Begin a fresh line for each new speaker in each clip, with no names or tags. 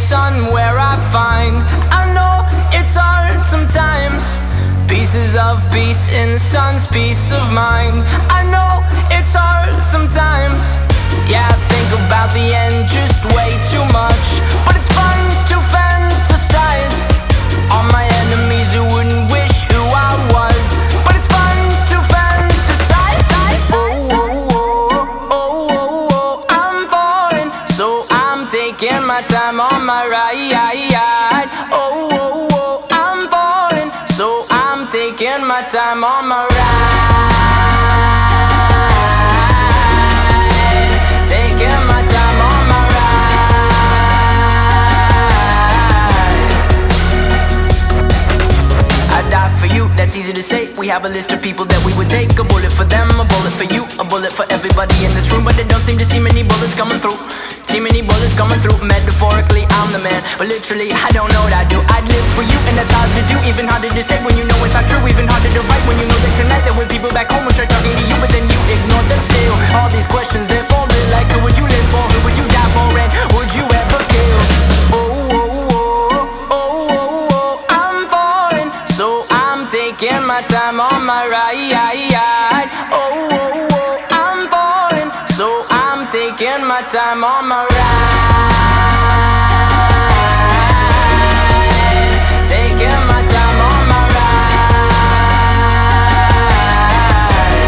sun where I find. I know it's hard sometimes. Pieces of peace in the sun's peace of mind. I know it's hard sometimes. Yeah, I think about the end just way too much, but it's fun to fantasize on my enemies who wouldn't wish who I was. But it's fun to fantasize. Oh, oh, oh, oh, oh, oh, I'm falling, so I'm taking my time on my ride. Oh, oh, oh, I'm falling, so I'm taking my time on my ride. Taking my time on my ride. I'd die for you, that's easy to say. We have a list of people that we would take. A bullet for them, a bullet for you, a bullet for everybody in this room. But they don't seem to see many bullets coming through. See many bullets coming through. Metaphorically, I'm the man, but literally, I don't know what I do. I'd live for you, and that's hard to do. Even harder to say when you know it's not true. Even harder to write when you know that tonight there were people back home who tried talking to you, but then you ignored them still. All these questions, they're falling like, who would you live for? Who would you die for? And would you ever kill? Oh, oh, oh, oh, oh, oh, I'm falling, so I'm taking my time on my ride. Oh, oh, oh, I'm falling, so I'm taking my time on my ride. Taking my time on my ride.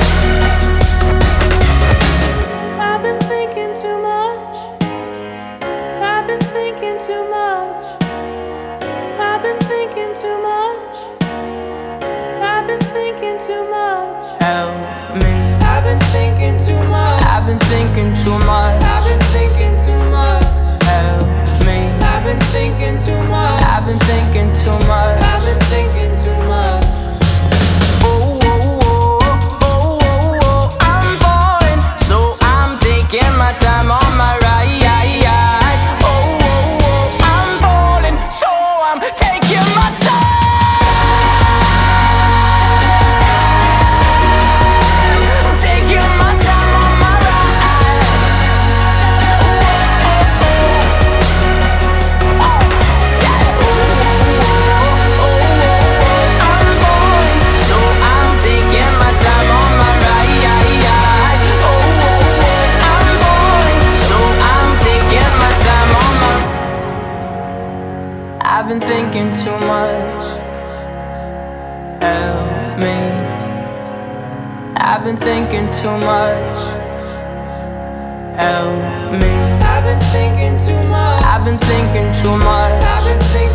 I've been thinking too much. I've been thinking too much. I've been thinking too much. I've been thinking too much.
Help me.
I've been thinking too much.
I've been thinking too much.
I've been thinking too much.
Help me.
I've been thinking too much.
I've been thinking too much.
I've been thinking too much.
Oh, oh, oh, oh, oh, oh, I'm falling, so I'm taking my time on my ride. Oh, oh, oh, I'm falling, so I'm taking my time. Taking my time on my ride. Oh, oh, oh, oh, yeah. Oh, oh, oh, I'm falling, so I'm taking my time on my ride. Oh, oh, oh, I'm falling, so I'm taking my time on my. I've been thinking too much. Help me. I've been thinking too much. Help me.
I've been thinking too much.
I've been thinking too much.
I've been thinking